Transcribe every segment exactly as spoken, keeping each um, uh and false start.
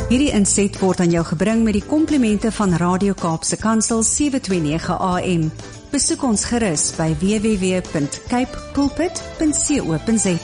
Hierdie inset word aan jou gebring met die komplimente van Radio Kaapse Kansel sewe twee nege A M. Besoek ons gerus by w w w punt cape pulpit punt co punt za.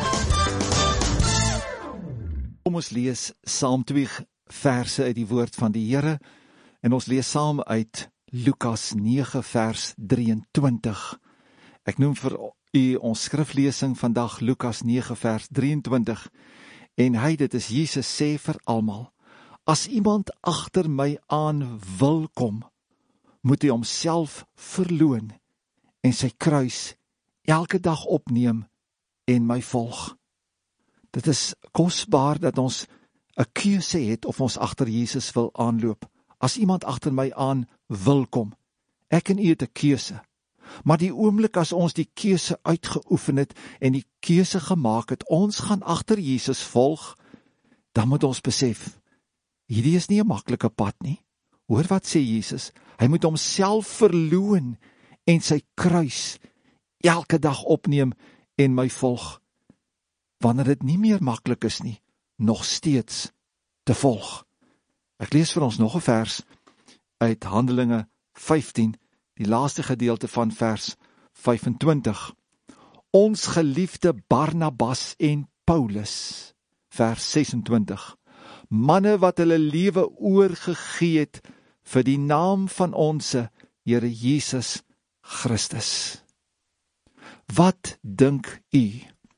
Kom ons lees saam twee verse uit die woord van die Here, en ons lees saam uit Lukas nege vers drieëntwintig. Ek noem vir u ons skriflesing vandag Lukas nege vers drieëntwintig, en hy, dit is Jesus, sê vir almal: as iemand agter my aan wil kom, moet hy homself verloon en sy kruis elke dag opneem en my volg. Dit is kosbaar dat ons 'n keuse het of ons agter Jesus wil aanloop. As iemand agter my aan wil kom, ek en u het 'n keuse. Maar die oomblik as ons die keuse uitgeoefen het en die keuse gemaak het, ons gaan agter Jesus volg, dan moet ons besef, hierdie is nie 'n maklike pad nie. Hoor wat sê Jesus, hy moet homself verloon en sy kruis elke dag opneem en my volg. Wanneer dit nie meer maklik is nie, nog steeds te volg. Ek lees vir ons nog 'n vers uit Handelinge vyftien, die laaste gedeelte van vers vyfentwintig. Ons geliefde Barnabas en Paulus, vers sesentwintig. Manne wat hulle lewe oorgegee het vir die naam van onse Here Jesus Christus. Wat dink u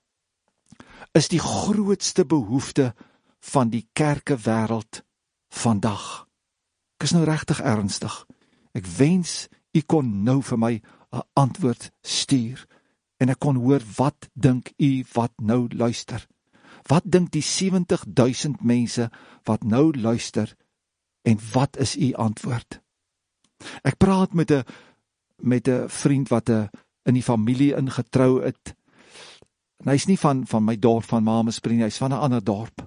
is die grootste behoefte van die kerkewêreld vandag? Ek is nou regtig ernstig. Ek wens u kon nou vir my 'n antwoord stuur, en ek kon hoor, wat dink u wat nou luister? Wat dink die sewentig duisend mense wat nou luister, en wat is u antwoord? Ek praat met 'n met 'n vriend wat 'n in die familie ingetrou het. En hy's nie van van my dorp van Mamesprien, hy's van 'n ander dorp.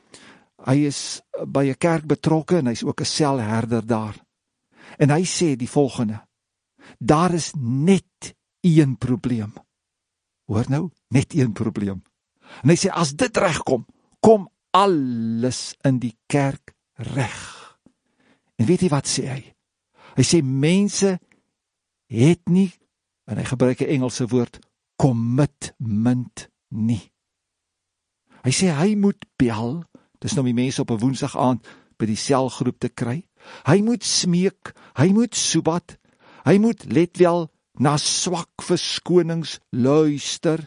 Hy is by 'n kerk betrokke en hy's ook 'n selherder daar. En hy sê die volgende: daar is net een probleem. Hoor nou, net een probleem. En hy sê, as dit regkom, kom alles in die kerk reg. En weet jy wat sê hy? Hy sê, mense het nie, en hy gebruik 'n Engelse woord, commitment nie. Hy sê, hy moet bel, dis nou die mense op 'n woensdag aand by die selgroep te kry. Hy moet smeek, hy moet soebat, hy moet let wel na swak verskonings luister.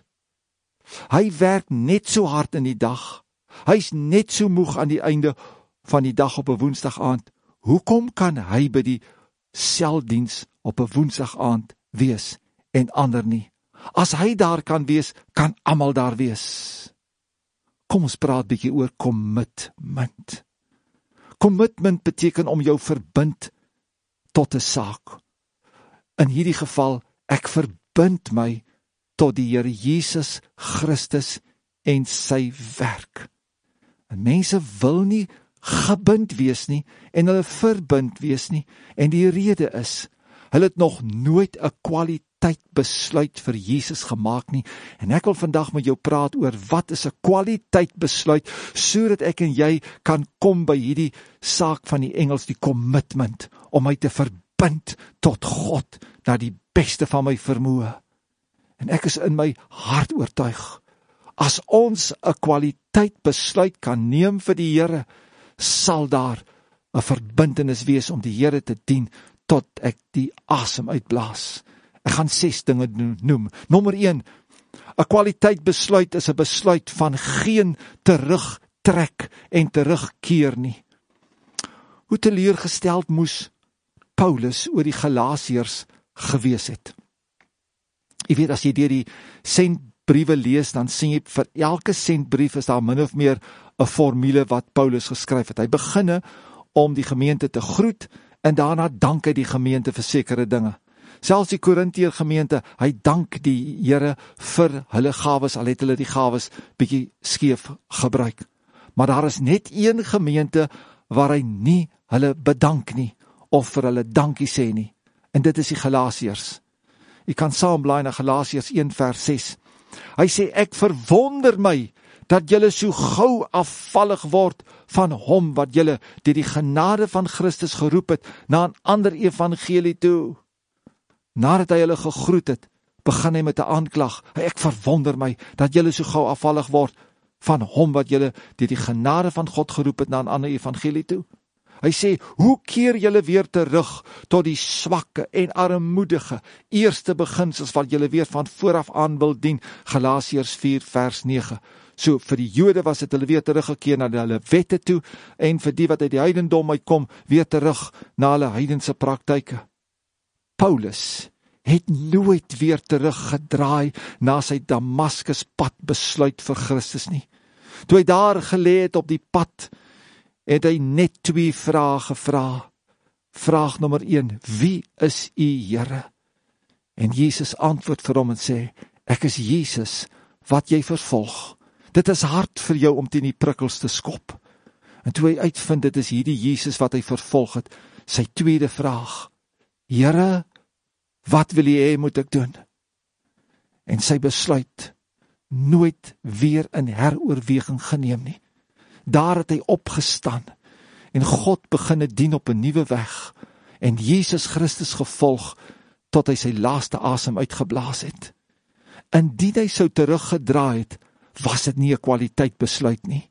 Hy werk net so hard in die dag. Hy's net so moeg aan die einde van die dag op 'n woensdag aand. Hoekom kan hy by die seldiens op 'n woensdag aand wees en ander nie? As hy daar kan wees, kan almal daar wees. Kom ons praat bietjie oor commitment. Commitment beteken om jou verbind tot 'n saak. In hierdie geval, ek verbind my tot die Here Jesus Christus en sy werk. En mense wil nie gebind wees nie, en hulle verbind wees nie, en die rede is, hulle het nog nooit 'n kwaliteit besluit vir Jesus gemaak nie, en ek wil vandag met jou praat oor wat is 'n kwaliteit besluit, sodat ek en jy kan kom by hierdie saak van die Engels, die commitment, om my te verbind tot God, na die beste van my vermoë. En ek is in my hart oortuig, as ons 'n kwaliteit besluit kan neem vir die Here, sal daar 'n verbintenis wees om die Here te dien, tot ek die asem uitblaas. Ek gaan ses dinge noem. Nommer een, 'n kwaliteit besluit is 'n besluit van geen terugtrek en terugkeer nie. Hoe teleurgesteld moes Paulus oor die Galasiërs gewees het. Jy weet, as jy deur die sendbriewe lees, dan sien jy, vir elke sendbrief is daar min of meer 'n formule wat Paulus geskryf het. Hy beginne om die gemeente te groet, en daarna dank hy die gemeente vir sekere dinge. Selfs die Korintiër gemeente, hy dank die Here vir hulle gawes, al het hulle die gawes bietjie skeef gebruik. Maar daar is net een gemeente waar hy nie hulle bedank nie, of vir hulle dankie sê nie. En dit is die Galasiërs. Jy kan saam blaai na Galasiërs een vers ses. Hy sê, ek verwonder my dat julle so gou afvallig word van hom wat julle deur die genade van Christus geroep het na 'n ander evangelie toe. Nadat hy hulle gegroet het, begin hy met 'n aanklag. Ek verwonder my dat julle so gou afvallig word van hom wat julle deur die genade van God geroep het na 'n ander evangelie toe. Hy sê, hoe keer julle weer terug tot die swakke en armoedige eerste beginsels wat julle weer van vooraf aan wil dien, Galasiërs vier vers nege. So vir die Jode was het hulle weer teruggekeer na hulle wette toe, en vir die wat uit die heidendom uitkom, weer terug na hulle heidense praktyke. Paulus het nooit weer teruggedraai na sy Damaskus pad besluit vir Christus nie. Toe hy daar gelê het op die pad, het hy net twee vrae gevra. Vraag nommer een, wie is u Here? En Jesus antwoord vir hom en sê, ek is Jesus wat jy vervolg. Dit is hard vir jou om teen die prikkels te skop. En toe hy uitvind, dit is hierdie Jesus wat hy vervolg het, sy tweede vraag, Here, wat wil jy hê moet ek doen? En sy besluit nooit weer in heroorweging geneem nie. Daar het hy opgestaan en God begin dien op 'n nuwe weg en Jesus Christus gevolg tot hy sy laaste asem uitgeblaas het. Indien hy sou teruggedraai het, was dit nie 'n kwaliteit besluit nie.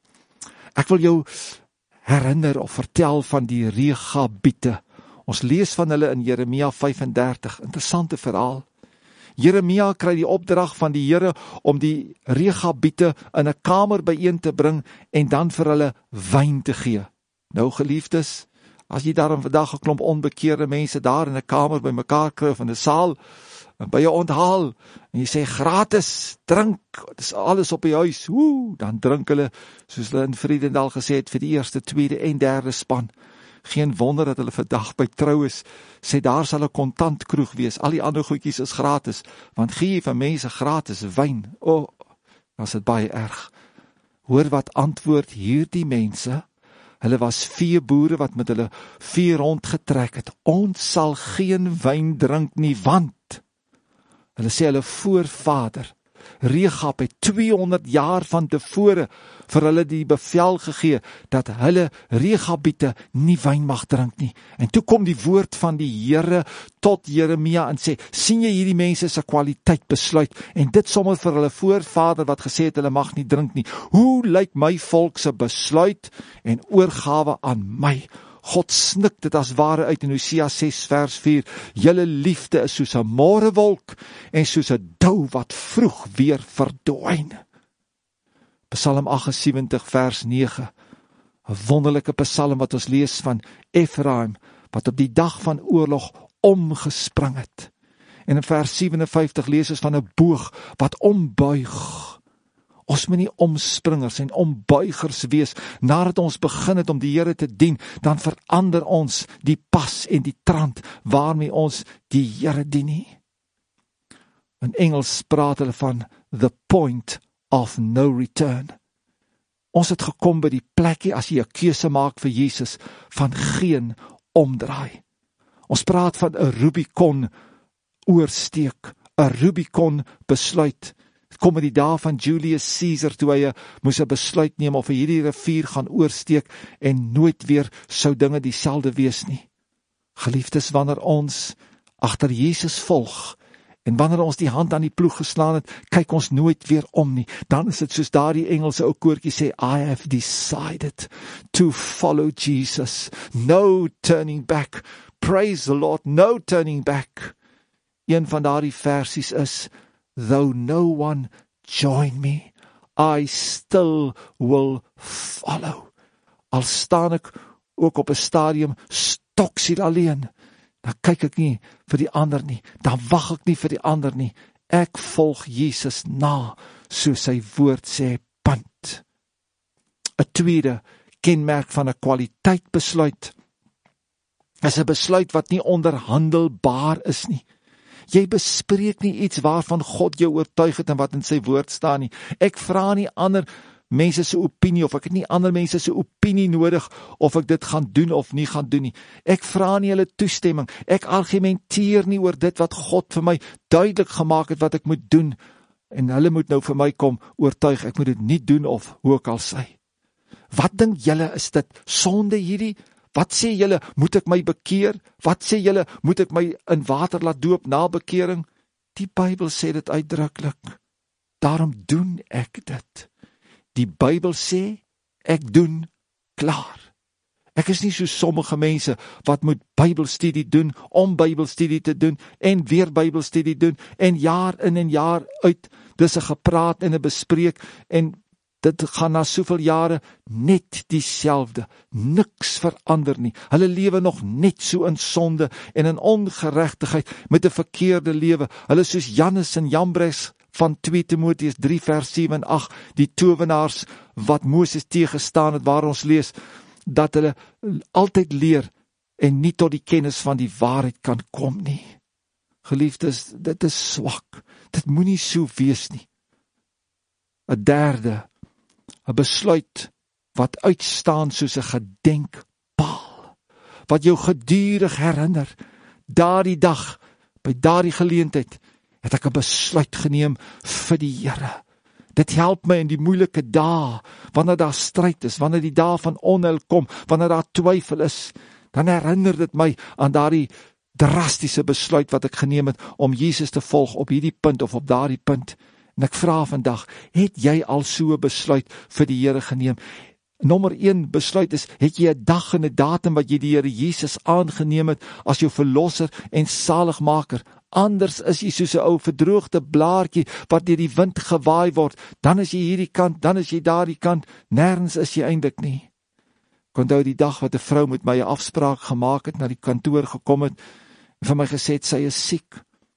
Ek wil jou herinner of vertel van die Regabiete. Ons lees van hulle in Jeremia vyf en dertig, interessante verhaal. Jeremia kry die opdrag van die Here om die Regabiete in 'n kamer byeen te bring en dan vir hulle wyn te gee. Nou geliefdes, as jy daar vandag 'n klomp onbekeerde mense daar in 'n kamer by mekaar kry of in 'n saal, by jou onthaal, en jy sê gratis, drink, dit is alles op die huis, woe, dan drink hulle, soos hulle in Vredendal gesê het, vir die eerste, tweede en derde span. Geen wonder dat hulle vandag by trou is, sê daar sal 'n kontant kroeg wees, al die ander goedjies is gratis, want gee jy vir mense gratis wyn, o, oh, dan is dit baie erg. Hoor wat antwoord hierdie mense, hulle was veeboere wat met hulle vee rondgetrek het, ons sal geen wyn drink nie, want, hulle sê hulle voorvader, Regab het tweehonderd jaar van tevore vir hulle die bevel gegee, dat hulle Regabiete nie wyn mag drink nie. En toe kom die woord van die Here tot Jeremia en sê, sien jy hierdie mense se kwaliteit besluit, en dit sommer vir hulle voorvader wat gesê het, hulle mag nie drink nie. Hoe lyk my volk se besluit en oorgawe aan my? God snik dit as ware uit in Hosea ses vers vier, julle liefde is soos 'n môrewolk en soos 'n dou wat vroeg weer verdwyn. Psalm agt en sewentig vers nege, 'n wonderlike psalm wat ons lees van Efraim, wat op die dag van oorlog omgespring het. En in vers vyf ses vyf lees ons van 'n boog wat ombuig. Ons moet nie omspringers en ombuigers wees. Nadat ons begin het om die Here te dien, dan verander ons die pas en die trant waarmee ons die Here dien nie. In Engels praat hulle van the point of no return. Ons het gekom by die plekkie as jy 'n keuse maak vir Jesus van geen omdraai. Ons praat van 'n Rubicon oorsteek, 'n Rubicon besluit. Het kom in die dae van Julius Caesar, toe hy moes 'n besluit neem of hy hierdie rivier gaan oorsteek en nooit weer sou dinge dieselfde wees nie. Geliefdes, wanneer ons agter Jesus volg, en wanneer ons die hand aan die ploeg geslaan het, kyk ons nooit weer om nie. Dan is dit soos daardie Engelse ou koortjie sê, I have decided to follow Jesus. No turning back. Praise the Lord, no turning back. Een van daardie versies is, though no one join me, I still will follow. Al staan ek ook op 'n stadium stoksiel alleen, dan kyk ek nie vir die ander nie, dan wag ek nie vir die ander nie, ek volg Jesus na, soos sy woord sê, punt. 'n Tweede kenmerk van 'n kwaliteit besluit, is 'n besluit wat nie onderhandelbaar is nie. Jy bespreek nie iets waarvan God jou oortuig het en wat in sy woord staan nie. Ek vra nie ander mense se opinie, of ek het nie ander mense se opinie nodig, of ek dit gaan doen of nie gaan doen nie. Ek vra nie hulle toestemming, ek argumenteer nie oor dit wat God vir my duidelik gemaak het wat ek moet doen. En hulle moet nou vir my kom oortuig, ek moet dit nie doen of hoe ek al sê. Wat dink julle, is dit sonde hierdie? Wat sê julle, moet ek my bekeer? Wat sê julle, moet ek my in water laat doop na bekering? Die Bybel sê dit uitdruklik. Daarom doen ek dit. Die Bybel sê, ek doen klaar. Ek is nie so sommige mense wat moet Bybelstudie doen, om Bybelstudie te doen, en weer Bybelstudie doen, en jaar in en jaar uit, dis 'n gepraat en 'n bespreek, en dit gaan na soveel jare net dieselfde, niks verander nie. Hulle lewe nog net so in sonde en in ongeregtigheid met 'n verkeerde lewe. Hulle soos Jannes en Jambres van twee Timoteus drie vers sewe en agt, die towenaars wat Moses teëgestaan het, waar ons lees dat hulle altyd leer en nie tot die kennis van die waarheid kan kom nie. Geliefdes, dit is swak. Dit moenie so wees nie. 'n Derde, 'n besluit wat uitstaan soos 'n gedenkpaal, wat jou gedurig herinner, daardie dag, by daardie geleentheid, het ek 'n besluit geneem vir die Here. Dit help my in die moeilike dae, wanneer daar stryd is, wanneer die dae van onheil kom, wanneer daar twyfel is, dan herinner dit my aan daardie drastiese besluit wat ek geneem het, om Jesus te volg op hierdie punt of op daardie punt. En ek vra vandag, het jy al so 'n besluit vir die Here geneem? Nommer een besluit is, het jy 'n dag en 'n datum wat jy die Here Jesus aangeneem het as jou verlosser en saligmaker? Anders is jy soos 'n ou verdroogde blaartjie wat deur die wind gewaai word. Dan is jy hierdie kant, dan is jy daardie kant, nêrens is jy eintlik nie. Ek onthou die dag wat 'n vrou met my 'n afspraak gemaak het, na die kantoor gekom het, en vir my gesê het, sy is siek.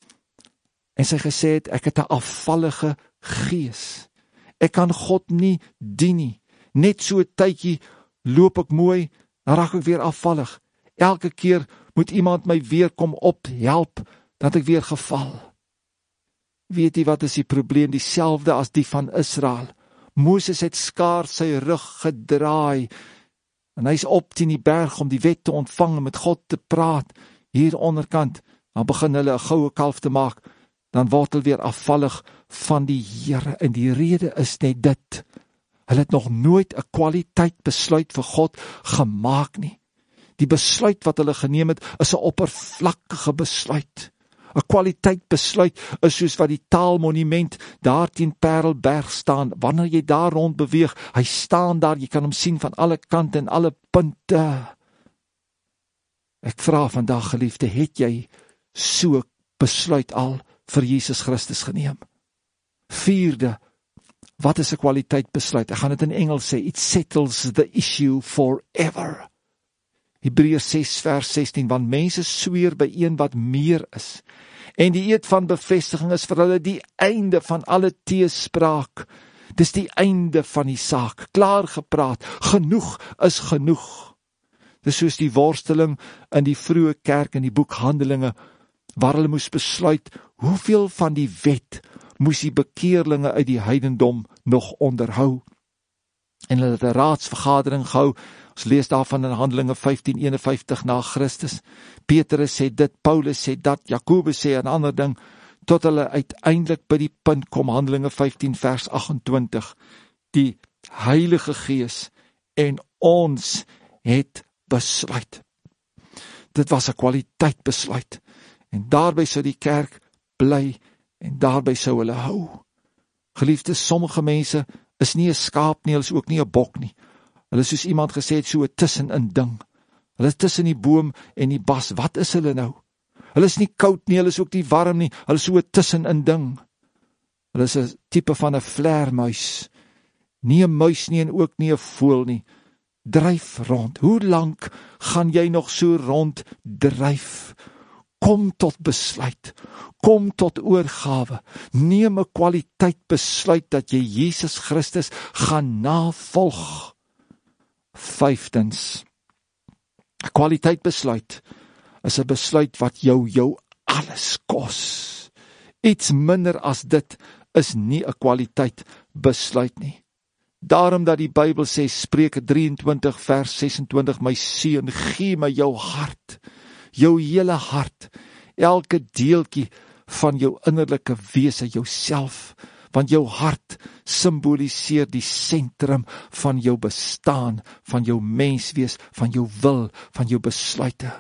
En sy gesê het, ek het 'n afvallige gees. Ek kan God nie dien nie. Net so 'n tydjie loop ek mooi, dan raak ek weer afvallig. Elke keer moet iemand my weer kom ophelp, dat ek weer geval. Weet jy wat is die probleem? Dieselfde as die van Israel. Moses het skaars sy rug gedraai, en hy is op teen die berg om die wet te ontvang en met God te praat. Hier onderkant, dan begin hulle 'n goue kalf te maak, dan word hulle weer afvallig van die Here. En die rede is net dit. Hulle het nog nooit 'n kwaliteit besluit vir God gemaak nie. Die besluit wat hulle geneem het, is 'n oppervlakkige besluit. 'n Kwaliteit besluit is soos wat die taalmonument daar teen Parelberg staan. Wanneer jy daar rond beweeg, hy staan daar, jy kan hom sien van alle kante en alle punte. Ek vra vandag, geliefde, het jy so besluit al vir Jesus Christus geneem? Vierde, wat is 'n kwaliteit besluit? Ek gaan dit in Engels sê, it settles the issue forever. Hebreërs ses vers sestien, want mense sweer by een wat meer is, en die eed van bevestiging is vir hulle die einde van alle teespraak. Dis die einde van die saak, klaar gepraat, genoeg is genoeg. Dis soos die worsteling in die vroeë kerk in die boek Handelinge, waar hulle moes besluit, hoeveel van die wet moes die bekeerlinge uit die heidendom nog onderhou. En hulle het 'n raadsvergadering gehou. Ons lees daarvan in Handelinge vyftien eenenvyftig na Christus. Petrus sê dit, Paulus sê dat, Jakobus sê 'n ander ding, tot hulle uiteindelik by die punt kom, Handelinge vyftien vers agt-en-twintig. Die Heilige Gees en ons het besluit. Dit was 'n kwaliteit besluit. En daarby sou die kerk bly en daarby sou hulle hou. Geliefdes, sommige mense is nie 'n skaap nie, hulle is ook nie 'n bok nie. Hulle is soos iemand gesê het, so 'n tussenin ding. Hulle is tussen die boom en die bas. Wat is hulle nou? Hulle is nie koud nie, hulle is ook nie warm nie. Hulle is so 'n tussenin ding. Hulle is 'n tipe van 'n vleermuis. Nie 'n muis nie en ook nie 'n voël nie. Dryf rond. Hoe lank gaan jy nog so rond dryf? Kom tot besluit. Kom tot oorgawe. Neem 'n kwaliteit besluit dat jy Jesus Christus gaan navolg. Vyftens, 'n kwaliteit besluit is 'n besluit wat jou jou alles kos. Iets minder as dit is nie 'n kwaliteit besluit nie. Daarom dat die Bybel sê, Spreuke drieëntwintig vers sesentwintig, my seun, gee my jou hart, jou hele hart, elke deeltjie van jou innerlike wese, jouself, want jou hart simboliseer die sentrum van jou bestaan, van jou menswees, van jou wil, van jou besluite.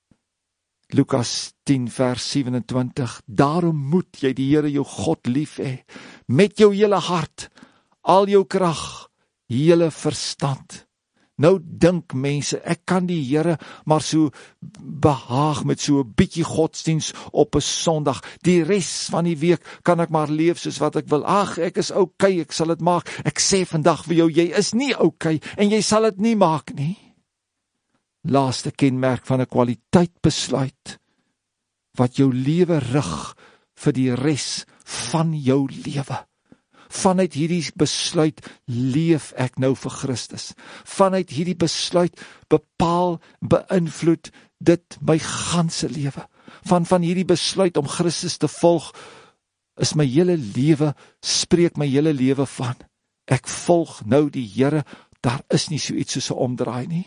Lukas tien vers sewenentwintig, daarom moet jy die Here jou God lief hê, met jou hele hart, al jou krag, hele verstand. Nou dink mense, ek kan die Here maar so behaag met so 'n bietjie godsdiens op 'n Sondag. Die res van die week kan ek maar leef soos wat ek wil. Ag, ek is okay, ek sal dit maak. Ek sê vandag vir jou, jy is nie okay en jy sal dit nie maak nie. Laaste kenmerk van 'n kwaliteit besluit wat jou lewe rig vir die res van jou lewe. Vanuit hierdie besluit leef ek nou vir Christus. Vanuit hierdie besluit bepaal, beïnvloed dit my ganse lewe. Van van hierdie besluit om Christus te volg, is my hele lewe, spreek my hele lewe van, ek volg nou die Here, daar is nie so iets soos 'n omdraai nie.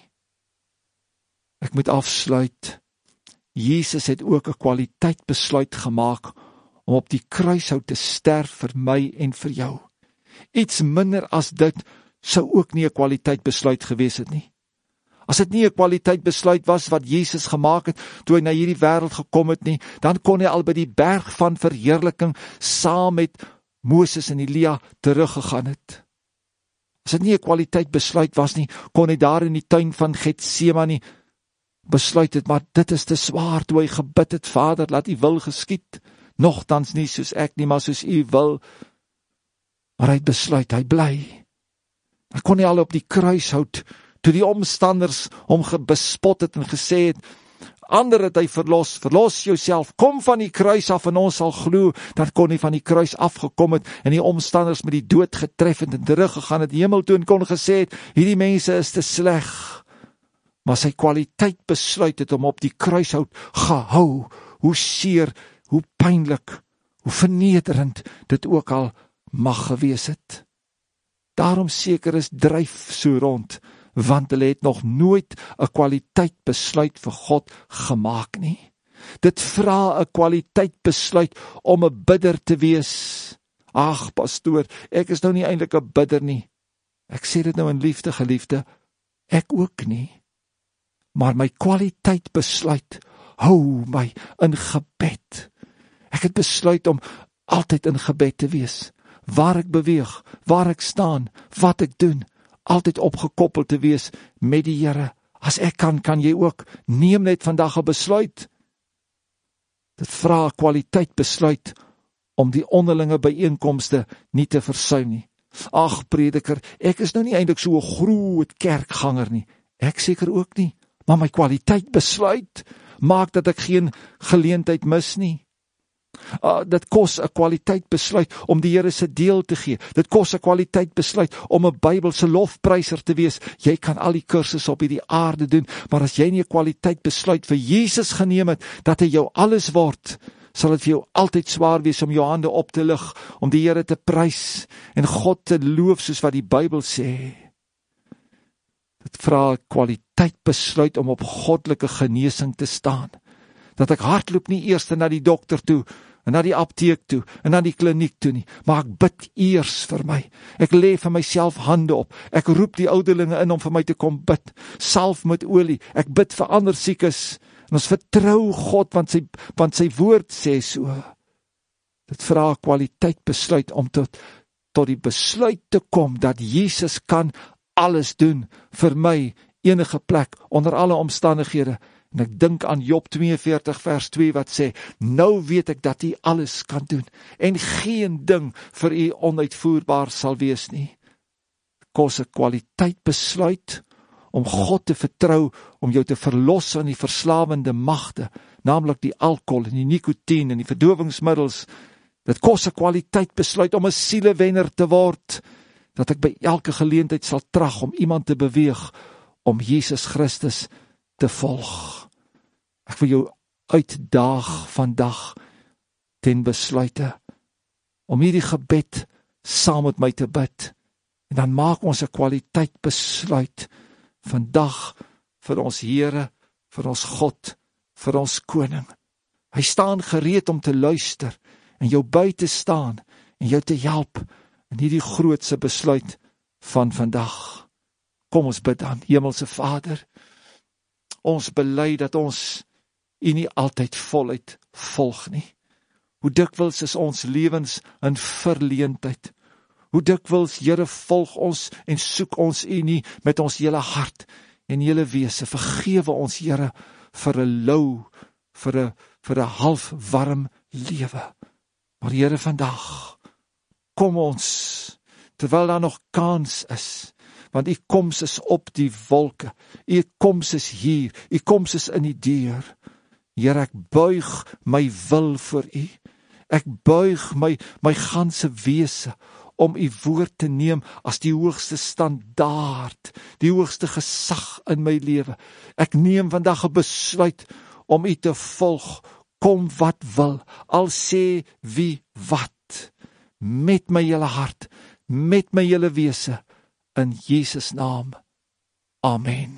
Ek moet afsluit, Jesus het ook 'n kwaliteit besluit gemaak, om op die kruishout te sterf vir my en vir jou. Iets minder as dit sou ook nie 'n kwaliteit besluit gewees het nie. As dit nie 'n kwaliteit besluit was wat Jesus gemaak het toe hy na hierdie wêreld gekom het nie, dan kon hy al by die berg van verheerliking saam met Moses en Elia teruggegaan het. As dit nie 'n kwaliteit besluit was nie, kon hy daar in die tuin van Getsemane besluit het, maar dit is te swaar toe hy gebid het, Vader, laat U wil geskied. Nogtans nie soos ek nie, maar soos U wil. Maar hy het besluit, hy bly. Dan kon hy al op die kruishout, toe die omstanders hom bespot het en gesê het, ander het hy verlos, verlos jouself, kom van die kruis af en ons sal glo, dan kon hy van die kruis afgekom het en die omstanders met die dood getref het en teruggegaan het, die hemel toe en kon gesê het, hierdie mense is te sleg. Maar sy kwaliteit besluit het om op die kruishout gehou, hoe seer, hoe pynlik, hoe vernederend dit ook al mag gewees het. Daarom seker is dryf so rond, want hulle het nog nooit 'n kwaliteit besluit vir God gemaak nie. Dit vra 'n kwaliteit besluit om 'n bidder te wees. Ag, pastoor, ek is nou nie eintlik 'n bidder nie. Ek sê dit nou in liefde, geliefde, ek ook nie. Maar my kwaliteit besluit hou my in gebed. Ek het besluit om altyd in gebed te wees. Waar ek beweeg, waar ek staan, wat ek doen, altyd opgekoppel te wees met die Here. As ek kan, kan jy ook. Neem net vandag 'n besluit. Dit vra 'n kwaliteit besluit om die onderlinge byeenkomste nie te versuim nie. Ag, prediker, ek is nou nie eintlik so 'n groot kerkganger nie. Ek seker ook nie. Maar my kwaliteit besluit maak dat ek geen geleentheid mis nie. Uh, dit kos 'n kwaliteit besluit om die Here se deel te gee. Dit kos 'n kwaliteit besluit om 'n Bybelse lofpryser te wees. Jy kan al die kursusse op hierdie aarde doen, maar as jy nie 'n kwaliteit besluit vir Jesus geneem het, dat hy jou alles word, sal dit vir jou altyd swaar wees om jou hande op te lig, om die Here te prys en God te loof soos wat die Bybel sê. Dit vra 'n kwaliteit besluit om op goddelike genesing te staan. Dat ek hardloop nie eers na die dokter toe, en na die apteek toe, en na die kliniek toe nie, maar ek bid eers vir my. Ek lê vir myself hande op. Ek roep die ouderlinge in om vir my te kom bid. Salf met olie. Ek bid vir ander siekes. En ons vertrou God, want sy, want sy woord sê so. Dit vra 'n kwaliteit besluit om tot, tot die besluit te kom, dat Jesus kan alles doen vir my, enige plek, onder alle omstandighede. En ek dink aan Job tweeënveertig vers twee wat sê, nou weet ek dat U alles kan doen, en geen ding vir U onuitvoerbaar sal wees nie. Kos 'n kwaliteit besluit om God te vertrou, om jou te verlos van die verslawende magte, naamlik die alkohol en die nikotien en die verdowingsmiddels. Dit kos 'n kwaliteit besluit om 'n sielewenner te word, dat ek by elke geleentheid sal trag om iemand te beweeg om Jesus Christus te volg. Ek wil jou uitdaag vandag ten besluite om hierdie gebed saam met my te bid. En dan maak ons 'n kwaliteit besluit vandag vir ons Here, vir ons God, vir ons koning. Hy staan gereed om te luister en jou by te staan en jou te help in hierdie grootse besluit van vandag. Kom ons bid dan, Hemelse Vader, ons bely dat ons U nie altyd voluit volg nie. Hoe dikwels is ons lewens in verleentheid. Hoe dikwels, Here, volg ons en soek ons U nie met ons hele hart en hele wese. Vergewe ons, Here, vir 'n lou, vir 'n vir 'n half warm lewe. Maar Here, vandag kom ons, terwyl daar nog kans is, want U koms is op die wolke, U koms is hier, U koms is in die deur. Here, ek buig my wil voor U, ek buig my, my ganse wese, om U woord te neem as die hoogste standaard, die hoogste gesag in my lewe. Ek neem vandag 'n besluit om U te volg, kom wat wil, al sê wie wat, met my hele hart, met my hele wese, in Jesus naam. Amen.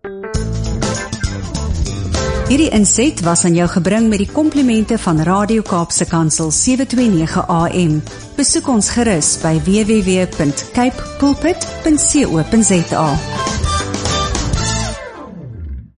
Hierdie inset was aan jou gebring met die komplimente van Radio Kaapse Kansel sewe twee nege A M. Besoek ons gerus by w w w punt cape pulpit punt co punt za.